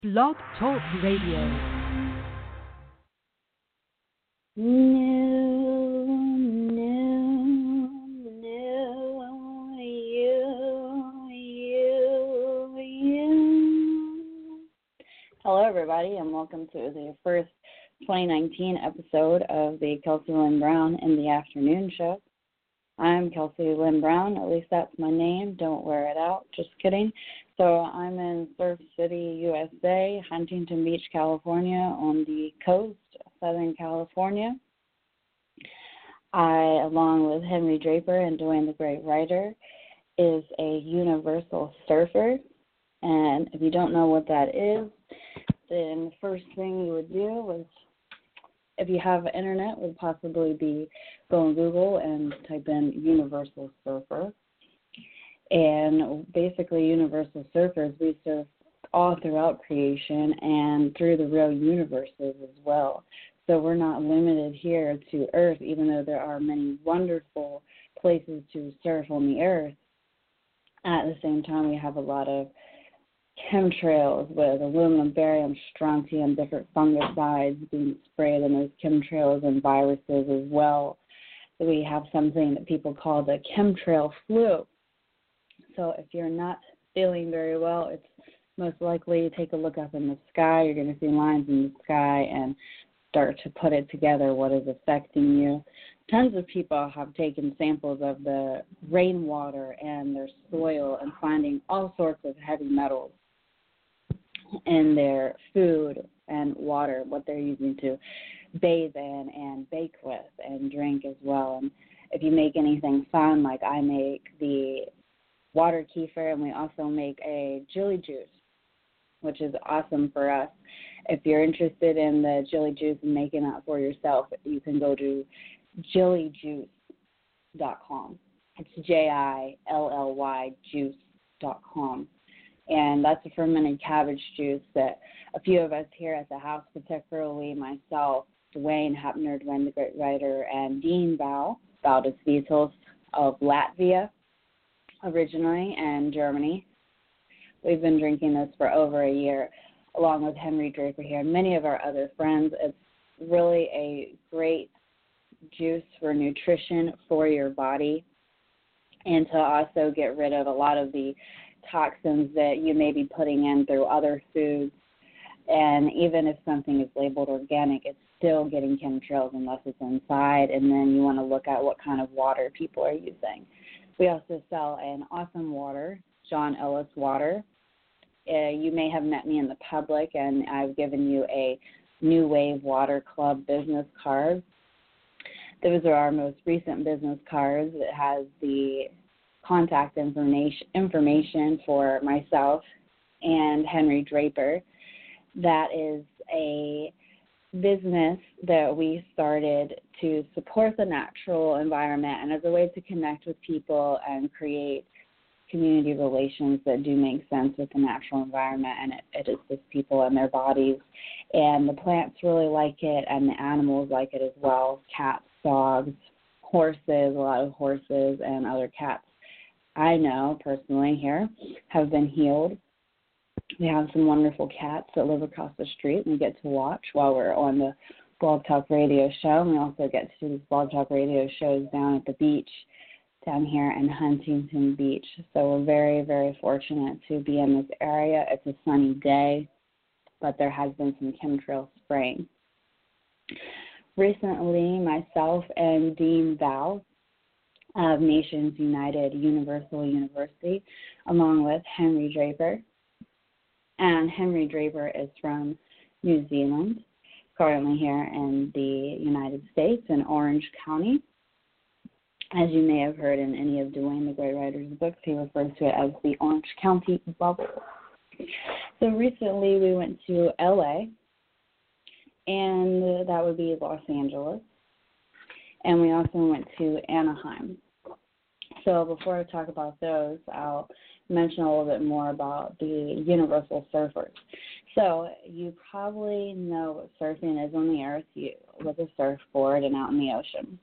Blog Talk Radio. Hello, everybody, and welcome to the first 2019 episode of the Kelsey Lynn Brown in the Afternoon Show. I'm Kelsey Lynn Brown, at least that's my name. Don't wear it out, just kidding. So I'm in Surf City, USA, Huntington Beach, California, on the coast of Southern California. I, along with Henry Draper and Dwayne the Great Writer, is a universal surfer. And if you don't know what that is, then the first thing you would do is, if you have internet, would possibly be go on Google and type in universal surfer. And basically, universal surfers, we surf all throughout creation and through the real universes as well. So we're not limited here to Earth, even though there are many wonderful places to surf on the Earth. At the same time, we have a lot of chemtrails with aluminum, barium, strontium, different fungicides being sprayed in those chemtrails and viruses as well. So we have something that people call the chemtrail flu. So if you're not feeling very well, it's most likely take a look up in the sky. You're going to see lines in the sky and start to put it together, what is affecting you. Tons of people have taken samples of the rainwater and their soil and finding all sorts of heavy metals in their food and water, what they're using to bathe in and bake with and drink as well. And if you make anything fun, like I make the water kefir, and we also make a chili juice, which is awesome for us. If you're interested in the chili juice and making that for yourself, you can go to jillyjuice.com. It's JILLY juice.com. And that's a fermented cabbage juice that a few of us here at the house, particularly myself, Dwayne Hapner, Dwayne the Great Writer, and Dean Valdis Vitos of Latvia, originally, and Germany. We've been drinking this for over a year, along with Henry Draper here and many of our other friends. It's really a great juice for nutrition for your body and to also get rid of a lot of the toxins that you may be putting in through other foods. And even if something is labeled organic, it's still getting chemtrails unless it's inside. And then you want to look at what kind of water people are using. We also sell an awesome water, John Ellis water. You may have met me in the public, and I've given you a New Wave Water Club business card. Those are our most recent business cards. It has the contact information for myself and Henry Draper. That is a business that we started to support the natural environment and as a way to connect with people and create community relations that do make sense with the natural environment, and it assists people and their bodies. And the plants really like it, and the animals like it as well. Cats, dogs, horses, a lot of horses and other cats I know personally here have been healed. We have some wonderful cats that live across the street and we get to watch while we're on the Blog Talk Radio show. And we also get to do these Blog Talk Radio shows down at the beach down here in Huntington Beach. So we're very, very fortunate to be in this area. It's a sunny day, but there has been some chemtrail spraying. Recently, myself and Dean Val of Nations United Universal University, along with Henry Draper. And Henry Draper is from New Zealand, currently here in the United States in Orange County. As you may have heard in any of Dwayne the Great Writer's books, he refers to it as the Orange County bubble. So recently we went to LA, and that would be Los Angeles. And we also went to Anaheim. So before I talk about those, I'll mention a little bit more about the universal surfers. So you probably know what surfing is on the earth with a surfboard and out in the ocean.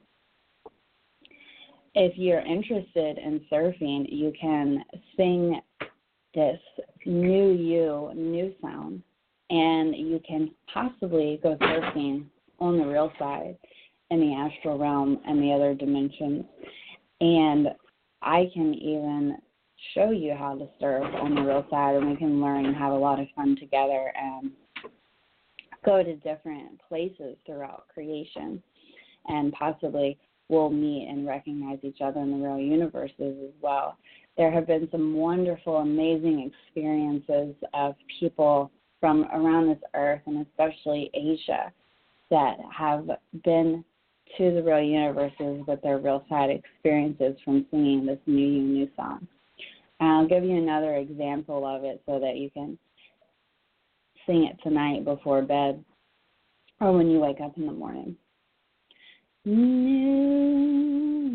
If you're interested in surfing, you can sing this new sound and you can possibly go surfing on the real side in the astral realm and the other dimensions. And I can even show you how to surf on the real side, and we can learn and have a lot of fun together and go to different places throughout creation, and possibly we'll meet and recognize each other in the real universes as well. There have been some wonderful, amazing experiences of people from around this earth, and especially Asia, that have been to the real universes with their real side experiences from singing this new song. And I'll give you another example of it so that you can sing it tonight before bed or when you wake up in the morning. New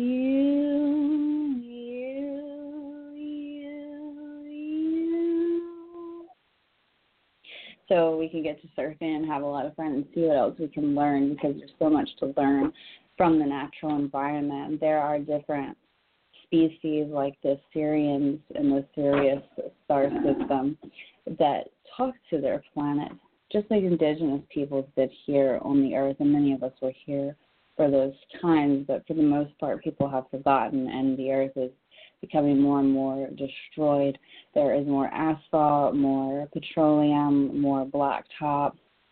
you. So we can get to surfing and have a lot of fun and see what else we can learn, because there's so much to learn from the natural environment. There are different species like the Sirians in the Sirius star system that talk to their planet, just like indigenous peoples did here on the earth, and many of us were here for those times, but for the most part people have forgotten, and the earth is becoming more and more destroyed. There is more asphalt, more petroleum, more blacktop,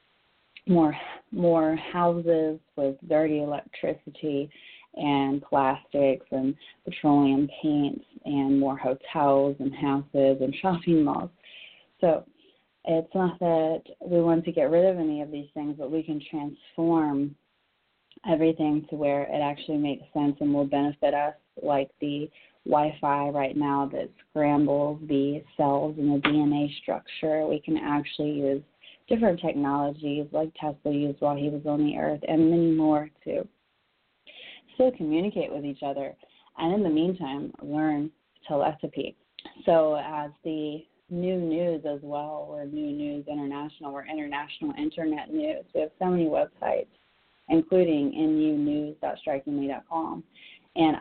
more houses with dirty electricity and plastics and petroleum paints, and more hotels and houses and shopping malls. So it's not that we want to get rid of any of these things, but we can transform everything to where it actually makes sense and will benefit us, like the Wi-Fi right now that scrambles the cells in the DNA structure. We can actually use different technologies like Tesla used while he was on the earth, and many more to still communicate with each other, and in the meantime learn telepathy. So as the new news as well, we're New News International, we're International Internet News. We have so many websites, including nunews.strikingly.com and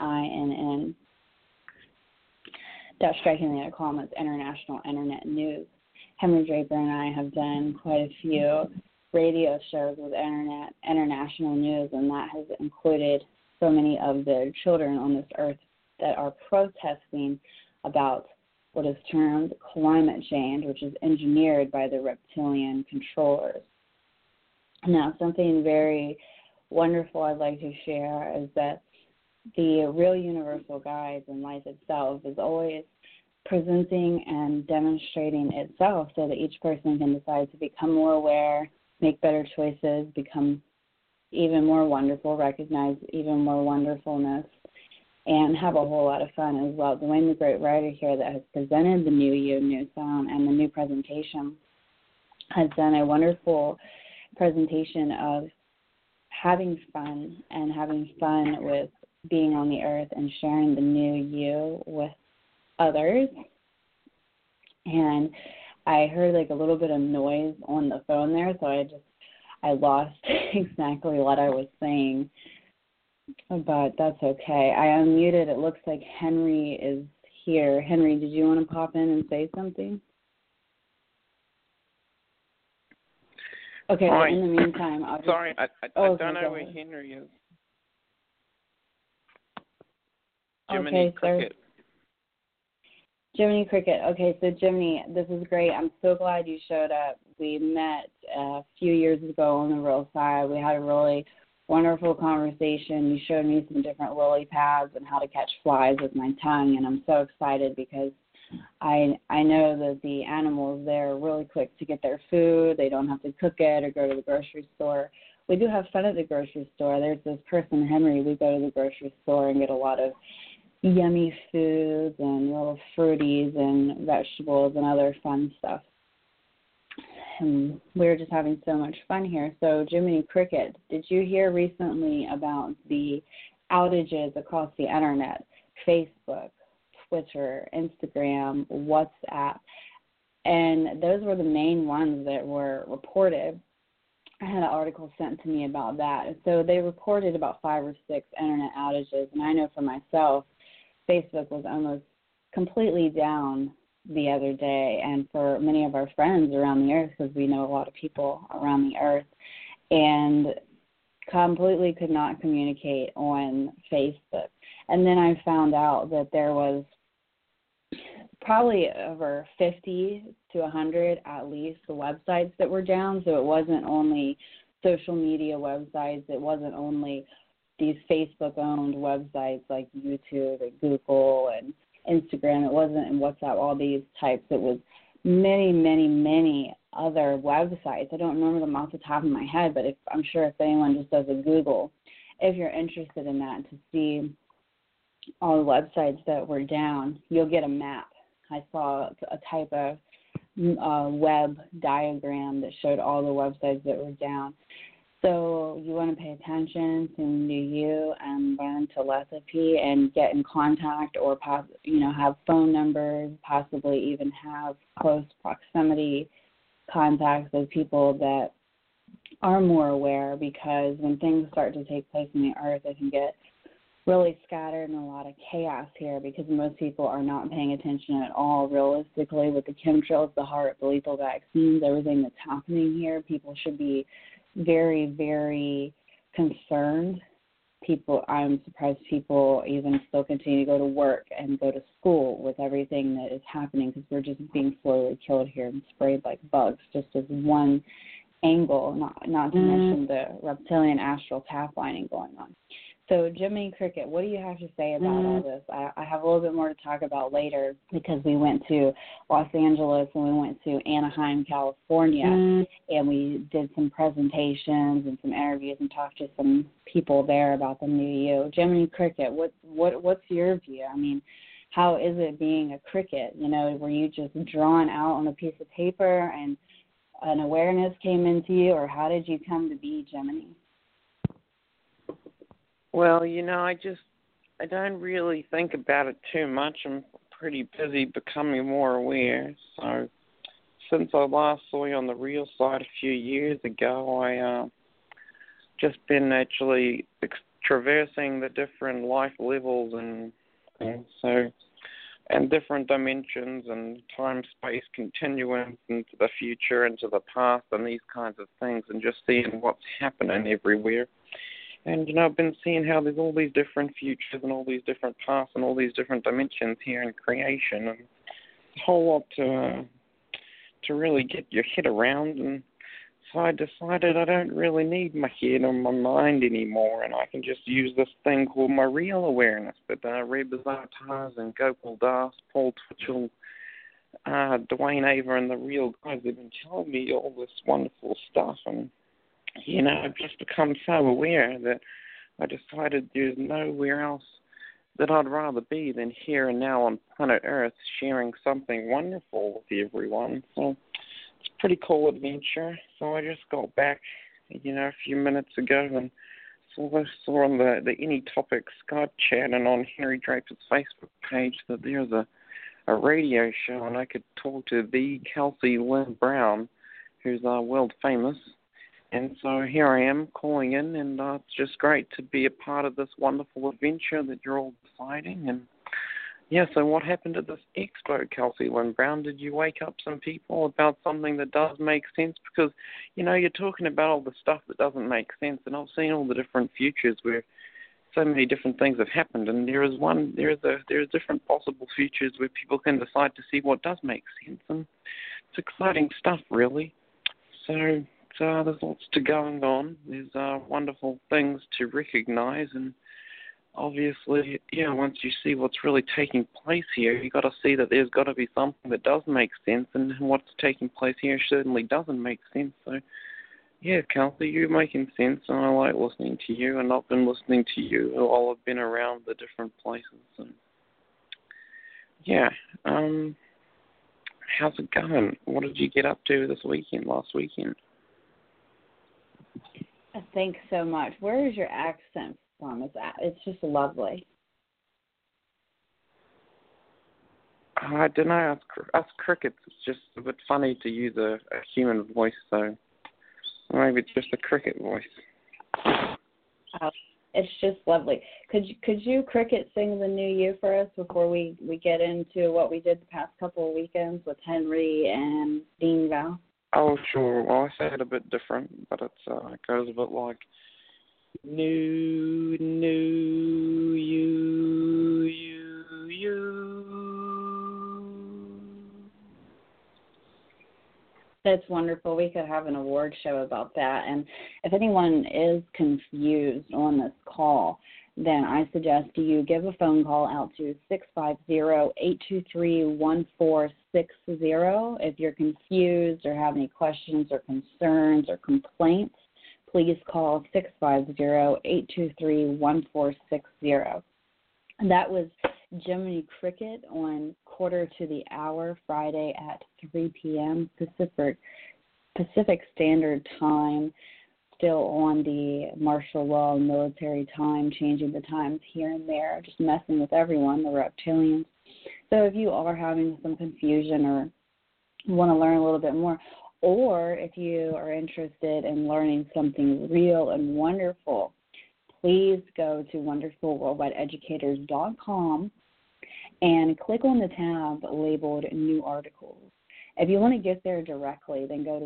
INN.strikingly.com is International Internet News. Henry Draper and I have done quite a few radio shows with international news, and that has included so many of the children on this earth that are protesting about what is termed climate change, which is engineered by the reptilian controllers. Now, something very wonderful I'd like to share is that the real universal guides and life itself is always presenting and demonstrating itself so that each person can decide to become more aware, make better choices, become even more wonderful, recognize even more wonderfulness, and have a whole lot of fun as well. Dwayne, the great writer here that has presented the new sound and the new presentation, has done a wonderful presentation of having fun and having fun with being on the earth and sharing the new you with others. And I heard like a little bit of noise on the phone there, so I lost exactly what I was saying, but that's okay. I unmuted. It looks like Henry is here. Henry, did you want to pop in and say something? Okay, Hi. in the meantime, I'll just... Sorry, I don't know where Henry is. Jiminy Cricket. Jiminy Cricket. Okay, so Jiminy, this is great. I'm so glad you showed up. We met a few years ago on the real side. We had a really wonderful conversation. You showed me some different lily pads and how to catch flies with my tongue, and I'm so excited because I know that the animals there are really quick to get their food. They don't have to cook it or go to the grocery store. We do have fun at the grocery store. There's this person, Henry, we go to the grocery store and get a lot of yummy foods and little fruities and vegetables and other fun stuff. And we're just having so much fun here. So, Jiminy Cricket, did you hear recently about the outages across the internet? Facebook, Twitter, Instagram, WhatsApp, and those were the main ones that were reported. I had an article sent to me about that. And so they reported about 5 or 6 internet outages, and I know for myself, Facebook was almost completely down the other day, and for many of our friends around the earth, because we know a lot of people around the earth, and completely could not communicate on Facebook. And then I found out that there was probably over 50 to 100 at least the websites that were down. So it wasn't only social media websites, it wasn't only these Facebook-owned websites like YouTube and Google and Instagram, it wasn't in WhatsApp, all these types. It was many, many, many other websites. I don't remember them off the top of my head, but I'm sure if anyone just does a Google, if you're interested in that, to see all the websites that were down, you'll get a map. I saw a type of web diagram that showed all the websites that were down. So you want to pay attention to New You and learn telepathy and get in contact, or have phone numbers, possibly even have close proximity contacts with people that are more aware, because when things start to take place in the earth, it can get really scattered and a lot of chaos here, because most people are not paying attention at all. Realistically, with the chemtrails, the heart, the lethal vaccines, everything that's happening here, people should be very, very concerned. I'm surprised people even still continue to go to work and go to school with everything that is happening, because we're just being slowly killed here and sprayed like bugs, just as one angle, not to mention the reptilian astral tap lining going on. So, Jiminy Cricket, what do you have to say about all this? I have a little bit more to talk about later, because we went to Los Angeles and we went to Anaheim, California, and we did some presentations and some interviews and talked to some people there about the New You. Jiminy Cricket, what's your view? I mean, how is it being a cricket? Were you just drawn out on a piece of paper and an awareness came into you, or how did you come to be Jiminy? Well, I don't really think about it too much. I'm pretty busy becoming more aware. So since I last saw you on the real side a few years ago, I just been actually traversing the different life levels and different dimensions and time-space continuums into the future, into the past, and these kinds of things, and just seeing what's happening everywhere. And, I've been seeing how there's all these different futures and all these different paths and all these different dimensions here in creation, and a whole lot to really get your head around. And so I decided I don't really need my head or my mind anymore, and I can just use this thing called my real awareness that Reb Zatars and Gopal Das, Paul Twitchell, Dwayne Ava, and the real guys have been telling me all this wonderful stuff. And I've just become so aware that I decided there's nowhere else that I'd rather be than here and now on planet Earth, sharing something wonderful with everyone. So it's a pretty cool adventure. So I just got back, a few minutes ago, and saw on the Any Topics Skype chat and on Henry Draper's Facebook page that there's a radio show, and I could talk to the Kelsey Lynn Brown, who's world famous. And so here I am calling in, and it's just great to be a part of this wonderful adventure that you're all deciding. And, so what happened at this expo, Kelsey Lynn Brown? Did you wake up some people about something that does make sense? Because, you're talking about all the stuff that doesn't make sense, and I've seen all the different futures where so many different things have happened, and there's different possible futures where people can decide to see what does make sense, and it's exciting stuff, really. So there's lots to going on. There's wonderful things to recognize, and obviously, once you see what's really taking place here, you've got to see that there's got to be something that does make sense, and what's taking place here certainly doesn't make sense. So, Kelsey, you're making sense, and I like listening to you, and I've been listening to you while I've been around the different places. And how's it going? What did you get up to last weekend? Thanks so much. Where is your accent from? It's just lovely. I don't know. Us crickets, it's just a bit funny to use a human voice, so maybe it's just a cricket voice. It's just lovely. Could you Cricket sing the New You for us before we get into what we did the past couple of weekends with Henry and Dean Val? Oh, sure. Well, I say it a bit different, but it goes a bit like New you. That's wonderful. We could have an award show about that. And if anyone is confused on this call, then I suggest you give a phone call out to 650-823-1460. If you're confused or have any questions or concerns or complaints, please call 650-823-1460. That was Jiminy Cricket on Quarter to the Hour, Friday at 3 p.m. Pacific Standard Time, still on the martial law military time, changing the times here and there, just messing with everyone, the reptilians. So if you are having some confusion or want to learn a little bit more, or if you are interested in learning something real and wonderful, please go to wonderfulworldwideeducators.com and click on the tab labeled New Articles. If you want to get there directly, then go to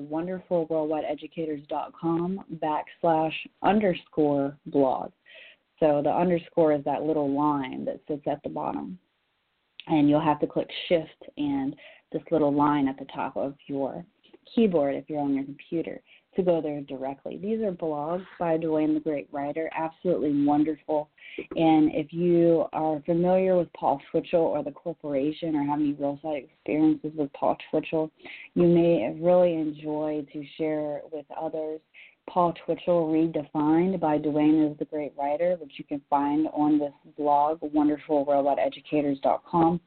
wonderfulworldwideeducators.com/_blog. So the underscore is that little line that sits at the bottom. And you'll have to click Shift and this little line at the top of your keyboard if you're on your computer to go there directly. These are blogs by Dwayne the Great Writer, absolutely wonderful. And if you are familiar with Paul Twitchell or the corporation or have any real-side experiences with Paul Twitchell, you may really enjoy to share with others Paul Twitchell Redefined by Dwayne is the Great Writer, which you can find on this blog, wonderfulworldwideeducators.com.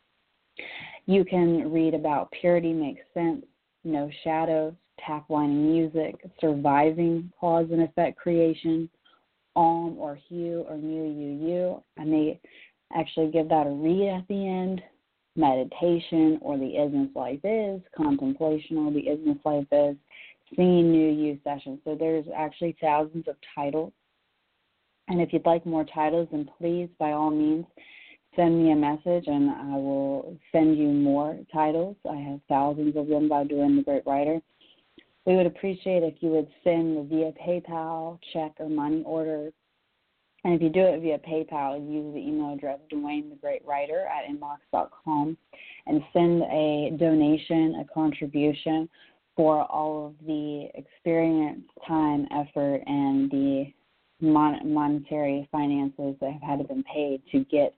You can read about Purity Makes Sense, No Shadows, Tap Lining Music, Surviving Cause and Effect Creation, or Hue or You. I may actually give that a read at the end. Meditation or The Isness Life Is, Contemplation or The Isness Life Is, Singing New You sessions. So there's actually thousands of titles. And if you'd like more titles, then please, by all means, send me a message and I will send you more titles. I have thousands of them by Dwayne the Great Writer. We would appreciate if you would send via PayPal, check, or money order. And if you do it via PayPal, use the email address DwayneTheGreatWriter@inbox.com and send a donation, a contribution for all of the experience, time, effort, and the monetary finances that have had to been paid to get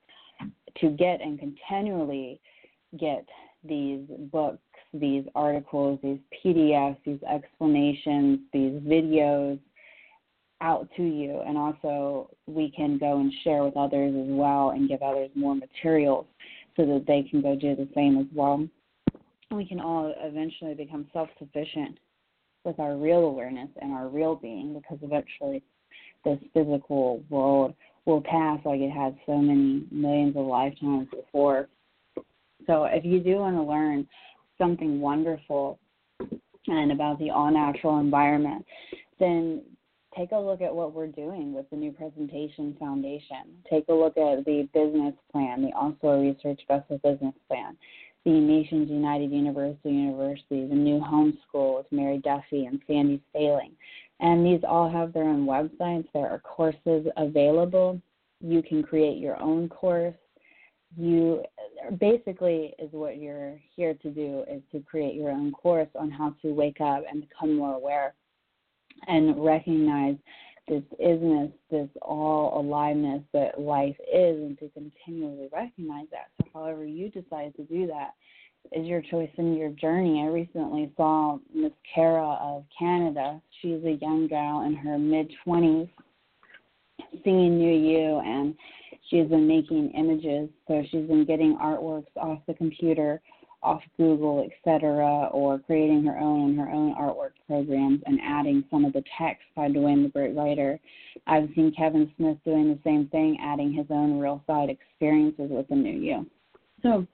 and continually get these books, these articles, these PDFs, these explanations, these videos out to you. And also we can go and share with others as well and give others more materials so that they can go do the same as well. We can all eventually become self-sufficient with our real awareness and our real being, because eventually this physical world will pass like it has so many millions of lifetimes before. So if you do want to learn something wonderful and about the all-natural environment, then take a look at what we're doing with the New Presentation Foundation. Take a look at the business plan, the Oslo Research Vessel business plan, the Nations United University, the new homeschool with Mary Duffy and Sandy Sailing. And these all have their own websites. There are courses available. You can create your own course. You basically is what you're here to do, is to create your own course on how to wake up and become more aware and recognize this isness, this all aliveness that life is, and to continually recognize that. So however you decide to do that is your choice and your journey. I recently saw Miss Cara of Canada. She's a young gal in her mid-20s singing New You, and she's been making images. So she's been getting artworks off the computer, off Google, etc., or creating her own artwork programs and adding some of the text by Dwayne the Great Writer. I've seen Kevin Smith doing the same thing, adding his own real side experiences with the New You. So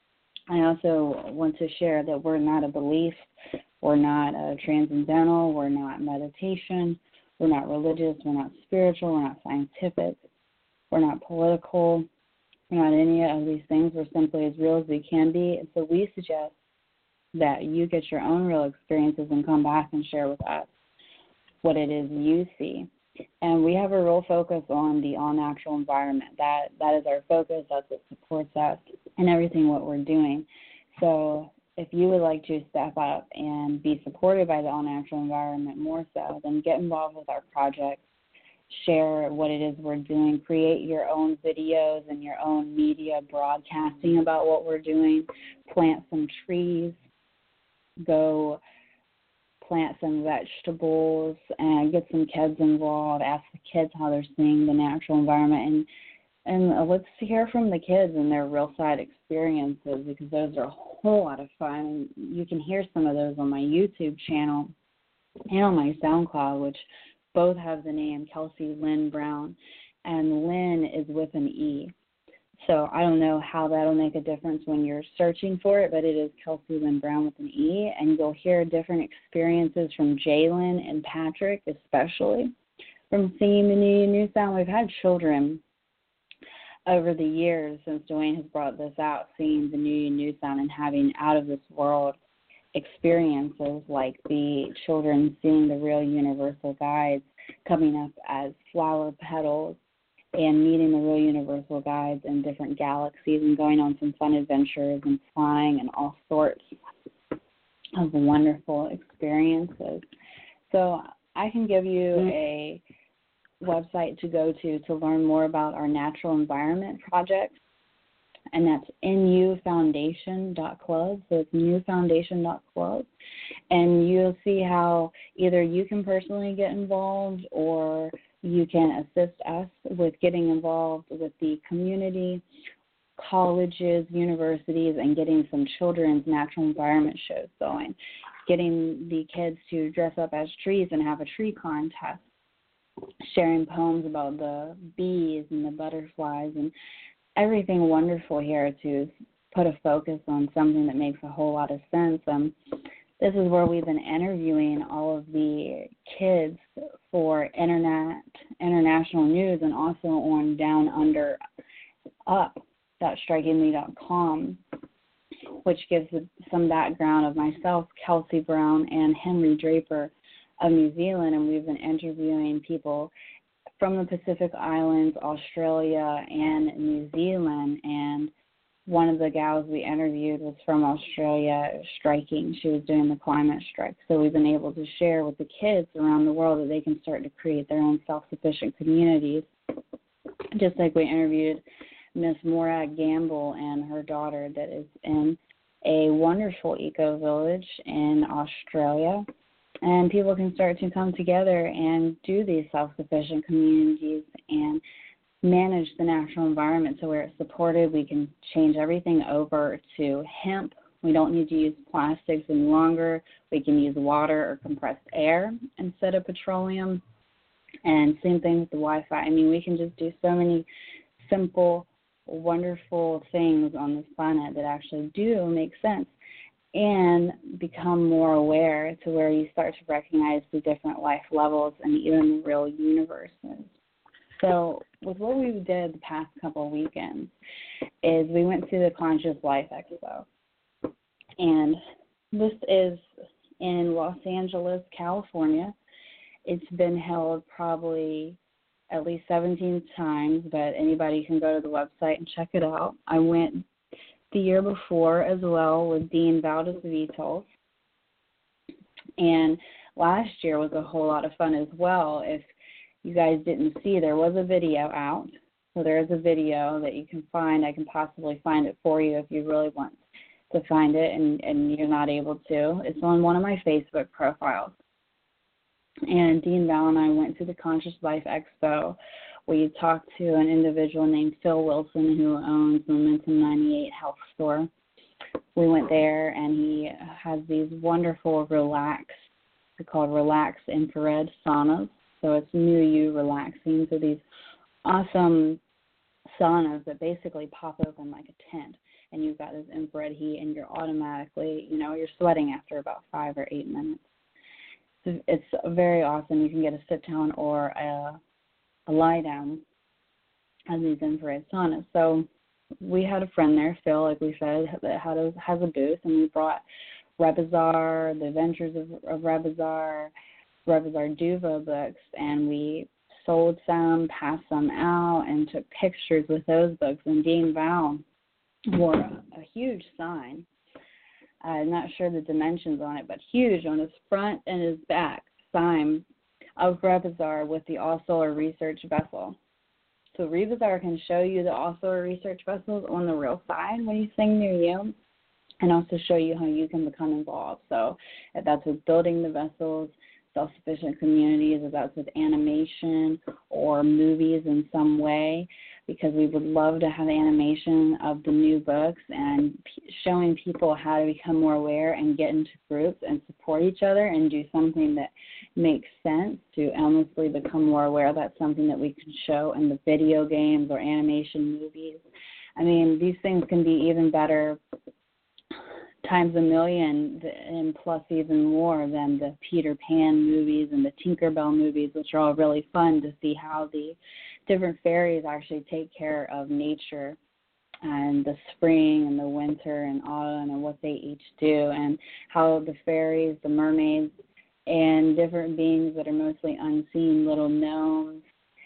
I also want to share that we're not a belief, we're not a transcendental, we're not meditation, We're not religious. We're not spiritual. We're not scientific. We're not political. We're not any of these things. We're simply as real as we can be. And so we suggest that you get your own real experiences and come back and share with us what it is you see. And we have a real focus on the all-natural environment. That is our focus. That's what supports us and everything what we're doing. So if you would like to step up and be supported by the all-natural environment more so, then get involved with our project. Share what it is we're doing. Create your own videos and your own media broadcasting about what we're doing. Plant some trees. Go plant some vegetables and get some kids involved. Ask the kids how they're seeing the natural environment. And let's hear from the kids and their real side experiences, because those are a whole lot of fun. And you can hear some of those on my YouTube channel and on my SoundCloud, which both have the name Kelsey Lynn Brown, and Lynn is with an E. So I don't know how that'll make a difference when you're searching for it, but it is Kelsey Lynn Brown with an E, and you'll hear different experiences from Jalen and Patrick, especially from singing the New Sound. We've had children over the years since Dwayne has brought this out, singing the New Sound and having out-of-this-world experiences, like the children seeing the real universal guides coming up as flower petals and meeting the real universal guides in different galaxies and going on some fun adventures and flying and all sorts of wonderful experiences. So I can give you a website to go to learn more about our natural environment project, and that's nufoundation.club. So it's nufoundation.club, and you'll see how either you can personally get involved or you can assist us with getting involved with the community, colleges, universities, and getting some children's natural environment shows going, getting the kids to dress up as trees and have a tree contest, sharing poems about the bees and the butterflies and everything wonderful here to put a focus on something that makes a whole lot of sense. This is where we've been interviewing all of the kids for international news, and also on downunder.up.strikingly.com, which gives some background of myself, Kelsey Brown, and Henry Draper of New Zealand, and we've been interviewing people from the Pacific Islands, Australia, and New Zealand. And one of the gals we interviewed was from Australia, striking. She was doing the climate strike. So we've been able to share with the kids around the world that they can start to create their own self-sufficient communities. Just like we interviewed Miss Morag Gamble and her daughter that is in a wonderful eco-village in Australia. And people can start to come together and do these self-sufficient communities and manage the natural environment so where it's supported. We can change everything over to hemp. We don't need to use plastics any longer. We can use water or compressed air instead of petroleum. And same thing with the Wi-Fi. I mean, we can just do so many simple, wonderful things on this planet that actually do make sense, and become more aware to where you start to recognize the different life levels and even the real universes. So with what we did the past couple of weekends is we went to the Conscious Life Expo. And this is in Los Angeles, California. It's been held probably at least 17 times, but anybody can go to the website and check it out. I went the year before as well with Dean Valdez-Vitols. And last year was a whole lot of fun as well. If you guys didn't see, there was a video out. So there is a video that you can find. I can possibly find it for you if you really want to find it and you're not able to. It's on one of my Facebook profiles. And Dean Val and I went to the Conscious Life Expo. We talked to an individual named Phil Wilson who owns Momentum 98 Health Store. We went there, and he has these wonderful they're called Relax Infrared Saunas. So it's New You relaxing. So these awesome saunas that basically pop open like a tent, and you've got this infrared heat, and you're automatically, you're sweating after about 5 or 8 minutes. It's it's very awesome. You can get a sit down or a lie down as these infrared saunas. So we had a friend there, Phil, like we said, that has a booth, and we brought Rebazar, The Adventures of Rebazar, Rebazar Duva books, and we sold some, passed some out, and took pictures with those books. And Dean Val wore a huge sign. I'm not sure the dimensions on it, but huge on his front and his back sign of Rebazar with the All-Solar Research Vessel. So Rebazar can show you the All-Solar Research Vessels on the real side when you sing near you, and also show you how you can become involved. So if that's with building the vessels, self-sufficient communities, if that's with animation or movies in some way, because we would love to have animation of the new books and showing people how to become more aware and get into groups and support each other and do something that makes sense to endlessly become more aware. That's something that we can show in the video games or animation movies. I mean, these things can be even better times a million and plus even more than the Peter Pan movies and the Tinkerbell movies, which are all really fun to see how the different fairies actually take care of nature and the spring and the winter and autumn and what they each do, and how the fairies, the mermaids, and different beings that are mostly unseen, little gnomes,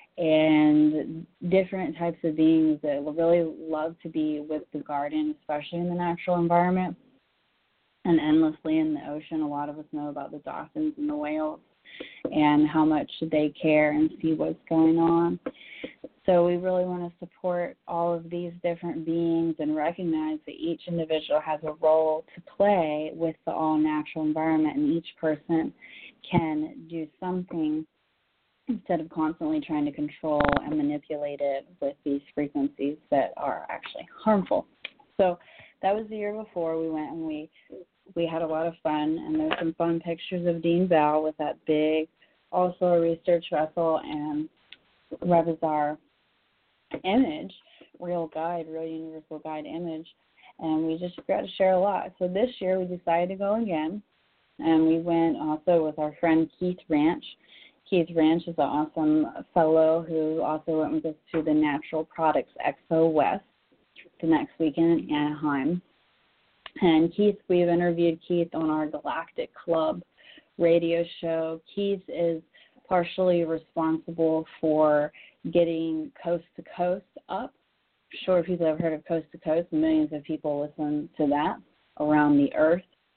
and different types of beings that really love to be with the garden, especially in the natural environment, and endlessly in the ocean. A lot of us know about the dolphins and the whales and how much they care and see what's going on. So we really want to support all of these different beings and recognize that each individual has a role to play with the all-natural environment, and each person can do something instead of constantly trying to control and manipulate it with these frequencies that are actually harmful. So that was the year before. We went and we had a lot of fun, and there's some fun pictures of Dean Val with that big All-Solar Research Vessel and Rebazar image, real universal guide image, and we just got to share a lot. So this year we decided to go again, and we went also with our friend Keith Ranch. Keith Ranch is an awesome fellow who also went with us to the Natural Products Expo West the next weekend in Anaheim. And Keith, we've interviewed Keith on our Galactic Club radio show. Keith is partially responsible for getting Coast to Coast up. I'm sure people have heard of Coast to Coast. Millions of people listen to that around the earth.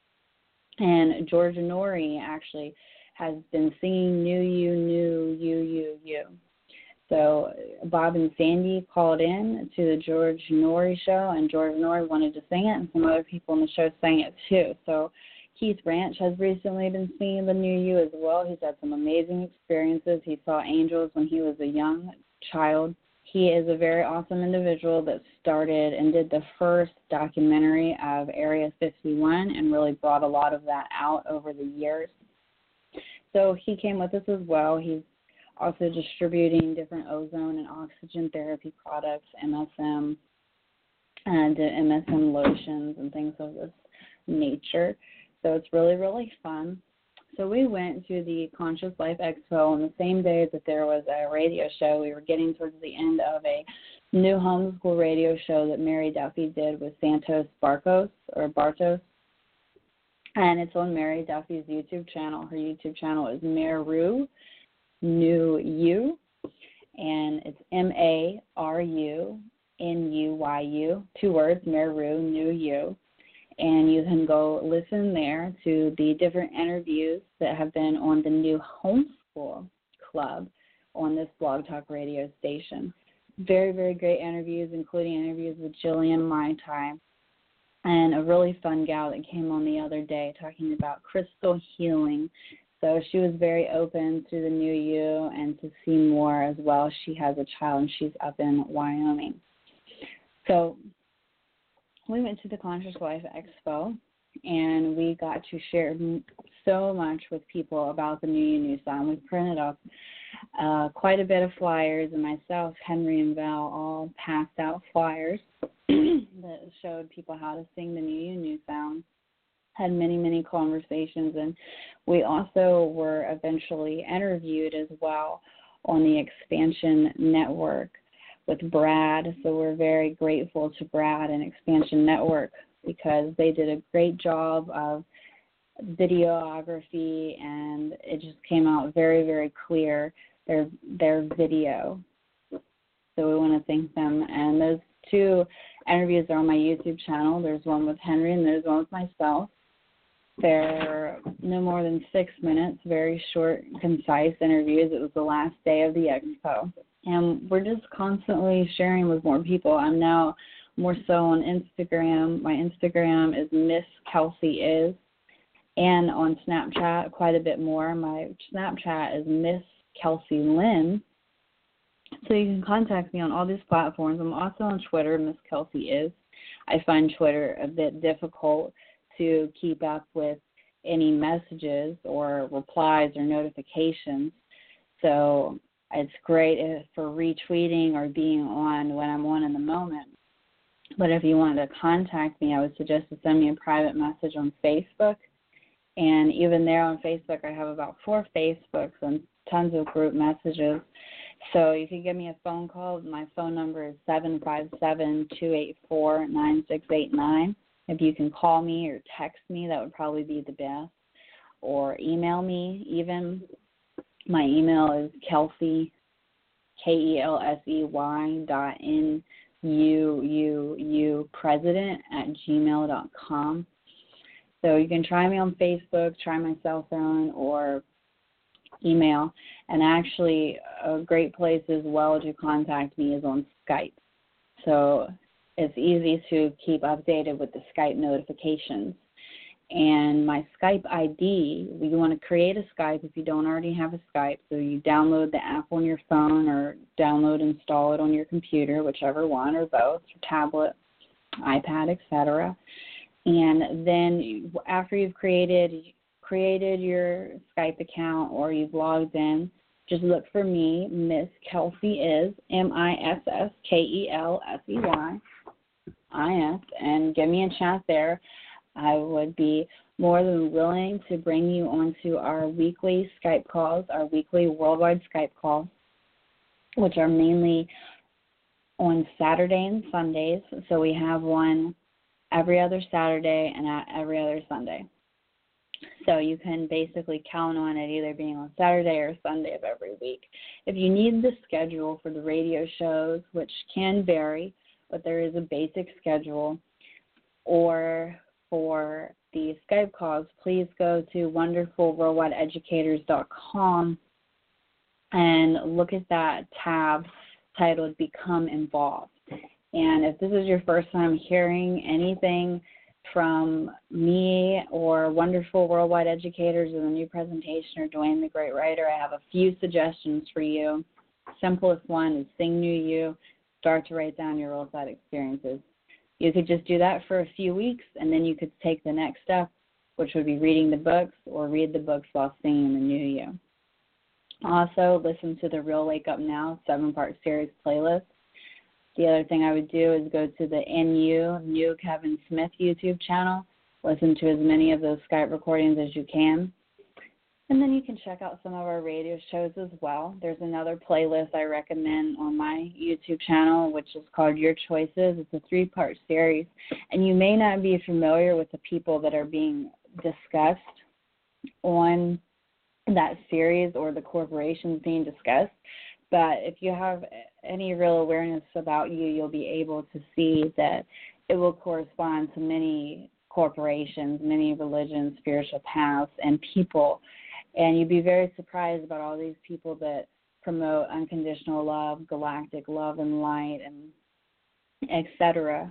And George Norrie actually has been singing New You. So Bob and Sandy called in to the George Norrie show, and George Norrie wanted to sing it, and some other people on the show sang it too. So Keith Ranch has recently been singing the New You as well. He's had some amazing experiences. He saw angels when he was a young child. He is a very awesome individual that started and did the first documentary of Area 51 and really brought a lot of that out over the years. So he came with us as well. He's also distributing different ozone and oxygen therapy products, MSM, and MSM lotions and things of this nature. So it's really, really fun. So we went to the Conscious Life Expo on the same day that there was a radio show. We were getting towards the end of a new homeschool radio show that Mary Duffy did with Santos Bartos. And it's on Mary Duffy's YouTube channel. Her YouTube channel is Meru New You, and it's MARUNUYU, 2 words, Meru New You. And you can go listen there to the different interviews that have been on the new Homeschool Club on this Blog Talk radio station. Very, very great interviews, including interviews with Jillian Maitai and a really fun gal that came on the other day talking about crystal healing. So she was very open to the New You and to see more as well. She has a child, and she's up in Wyoming. So we went to the Conscious Life Expo, and we got to share so much with people about the New You New Sound. We printed up quite a bit of flyers, and myself, Henry, and Val all passed out flyers that showed people how to sing the New You New Sound. had many, many conversations, and we also were eventually interviewed as well on the Expansion Network with Brad. So we're very grateful to Brad and Expansion Network because they did a great job of videography, and it just came out very, very clear, their video. So we want to thank them. And those two interviews are on my YouTube channel. There's one with Henry and there's one with myself. They're no more than 6 minutes, very short, concise interviews. It was the last day of the expo. And we're just constantly sharing with more people. I'm now more so on Instagram. My Instagram is Miss Kelsey Is. And on Snapchat, quite a bit more. My Snapchat is Miss Kelsey Lynn. So you can contact me on all these platforms. I'm also on Twitter, Miss Kelsey Is. I find Twitter a bit difficult to keep up with any messages or replies or notifications. So it's great for retweeting or being on when I'm on in the moment. But if you wanted to contact me, I would suggest to send me a private message on Facebook. And even there on Facebook, I have about 4 Facebooks and tons of group messages. So you can give me a phone call. My phone number is 757-284-9689. If you can call me or text me, that would probably be the best. Or email me even. My email is Kelsey, KELSEY.NUUU president@gmail.com. So you can try me on Facebook, try my cell phone, or email. And actually, a great place as well to contact me is on Skype. So it's easy to keep updated with the Skype notifications. And my Skype ID, you want to create a Skype if you don't already have a Skype. So you download the app on your phone or install it on your computer, whichever one, or both, your tablet, iPad, etc. And then after you've created your Skype account or you've logged in, just look for me, Miss Kelsey Is, MISSKELSEY, and give me a chat there. I would be more than willing to bring you onto our weekly Skype calls, our weekly worldwide Skype calls, which are mainly on Saturday and Sundays. So we have one every other Saturday and every other Sunday. So you can basically count on it either being on Saturday or Sunday of every week. If you need the schedule for the radio shows, which can vary, but there is a basic schedule, or for the Skype calls, please go to wonderfulworldwideeducators.com and look at that tab titled Become Involved. And if this is your first time hearing anything from me or Wonderful Worldwide Educators or the new presentation or Dwayne the Great Writer, I have a few suggestions for you. Simplest one is Sing New You. Start to write down your worldwide experiences. You could just do that for a few weeks, and then you could take the next step, which would be reading the books or read the books while singing the New You. Also, listen to the Real Wake Up Now 7-part series playlist. The other thing I would do is go to the New Kevin Smith YouTube channel. Listen to as many of those Skype recordings as you can. And then you can check out some of our radio shows as well. There's another playlist I recommend on my YouTube channel, which is called Your Choices. It's a 3-part series. And you may not be familiar with the people that are being discussed on that series or the corporations being discussed. But if you have any real awareness about you, you'll be able to see that it will correspond to many corporations, many religions, spiritual paths, and people. And you'd be very surprised about all these people that promote unconditional love, galactic love and light, and etc.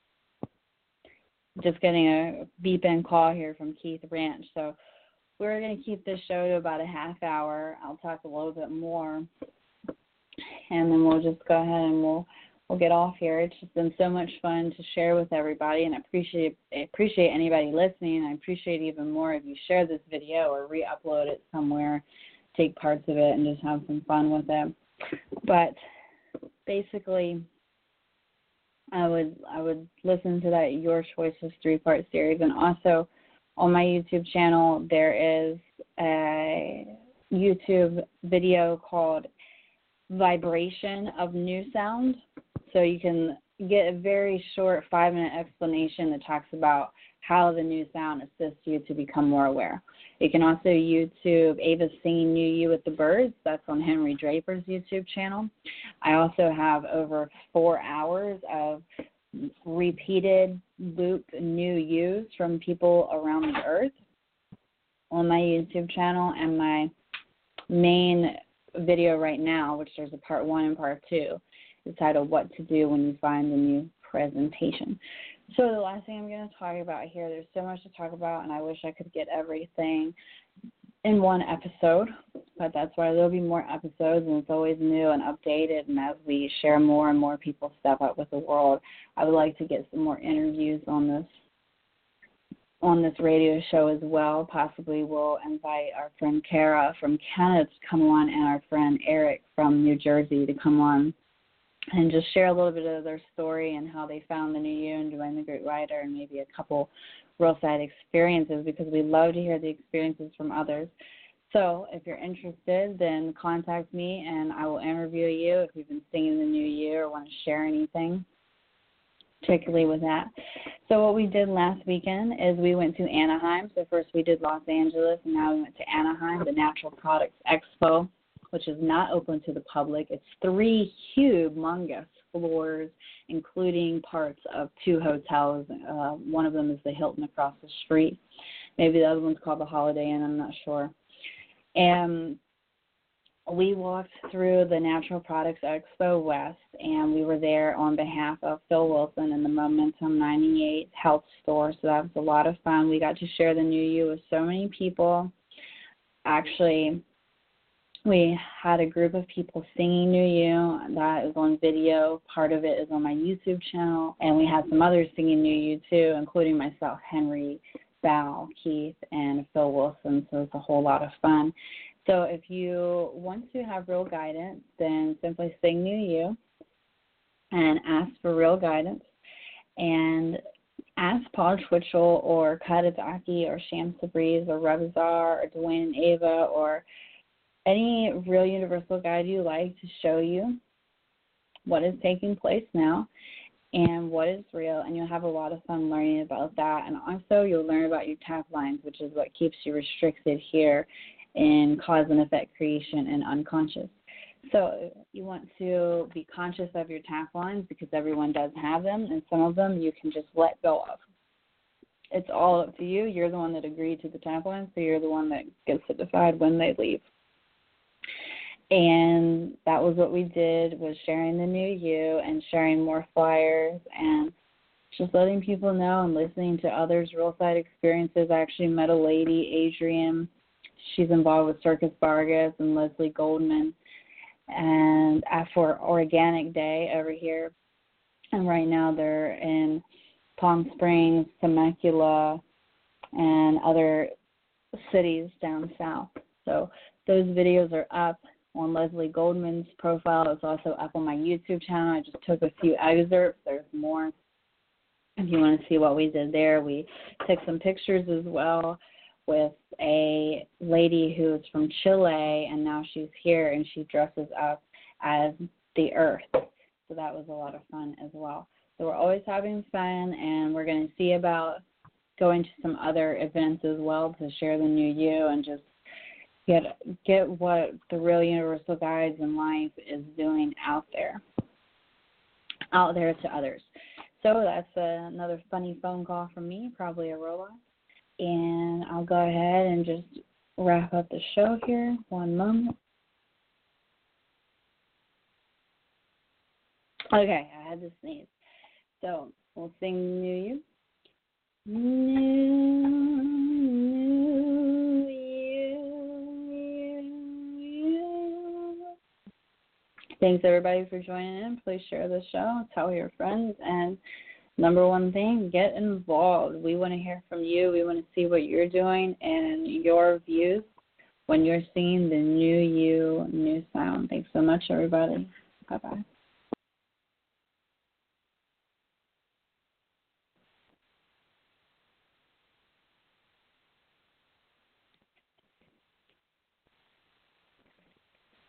Just getting a beep-in call here from Keith Ranch. So we're going to keep this show to about a half hour. I'll talk a little bit more, and then we'll just go ahead and we'll get off here. It's just been so much fun to share with everybody, and I appreciate anybody listening. I appreciate even more if you share this video or re-upload it somewhere, take parts of it, and just have some fun with it. But basically, I would listen to that Your Choices 3-part series, and also On my YouTube channel, there is a YouTube video called Vibration of New Sound. So you can get a very short 5-minute explanation that talks about how the new sound assists you to become more aware. You can also YouTube Ava Singing New You with the Birds. That's on Henry Draper's YouTube channel. I also have over 4 hours of repeated looped new yous from people around the earth on my YouTube channel, and my main video right now, which there's a part 1 and part 2, is titled What to Do When You Find a New Presentation. So the last thing I'm going to talk about here, there's so much to talk about, and I wish I could get everything in one episode, but that's why there'll be more episodes, and it's always new and updated, and as we share more and more people step up with the world, I would like to get some more interviews on this radio show as well. Possibly we'll invite our friend Kara from Canada to come on, and our friend Eric from New Jersey to come on and just share a little bit of their story and how they found the new you and Dwayne the Great Writer, and maybe a couple real side experiences, because we love to hear the experiences from others. So if you're interested, then contact me and I will interview you if you've been singing the new year or want to share anything, particularly with that. So what we did last weekend is we went to Anaheim. So first we did Los Angeles, and now we went to Anaheim, the Natural Products Expo, which is not open to the public. It's 3 humongous floors, including parts of 2 hotels. One of them is the Hilton across the street. Maybe the other one's called the Holiday Inn, I'm not sure. And we walked through the Natural Products Expo West, and we were there on behalf of Phil Wilson and the Momentum 98 Health Store. So that was a lot of fun. We got to share the new you with so many people. Actually, we had a group of people singing New You. That is on video. Part of it is on my YouTube channel. And we had some others singing New You, too, including myself, Henry, Val, Keith, and Phil Wilson. So it's a whole lot of fun. So if you want to have real guidance, then simply sing New You and ask for real guidance. And ask Paul Twitchell or Kadazaki or Shams Tabriz or Rebazar or Dwayne and Ava or any real universal guide you like to show you what is taking place now and what is real, and you'll have a lot of fun learning about that. And also you'll learn about your tap lines, which is what keeps you restricted here in cause and effect creation and unconscious. So you want to be conscious of your tap lines, because everyone does have them, and some of them you can just let go of. It's all up to you. You're the one that agreed to the tap lines, so you're the one that gets to decide when they leave. And that was what we did, was sharing the new you and sharing more flyers and just letting people know and listening to others' real side experiences. I actually met a lady, Adrienne. She's involved with Circus Vargas and Leslie Goldman, and for Organic Day over here. And right now they're in Palm Springs, Temecula, and other cities down south. So those videos are up on Leslie Goldman's profile. It's also up on my YouTube channel. I just took a few excerpts. There's more if you want to see what we did there. We took some pictures as well with a lady who is from Chile, and now she's here, and she dresses up as the earth. So that was a lot of fun as well. So we're always having fun, and we're going to see about going to some other events as well to share the new you and just get what the real universal guides in life is doing out there to others. So that's another funny phone call from me, probably a robot. And I'll go ahead and just wrap up the show here. One moment. Okay, I had to sneeze. So we'll sing New You. Thanks, everybody, for joining in. Please share the show. Tell your friends. And number one thing, get involved. We want to hear from you. We want to see what you're doing and your views when you're singing the new you, new sound. Thanks so much, everybody. Bye-bye.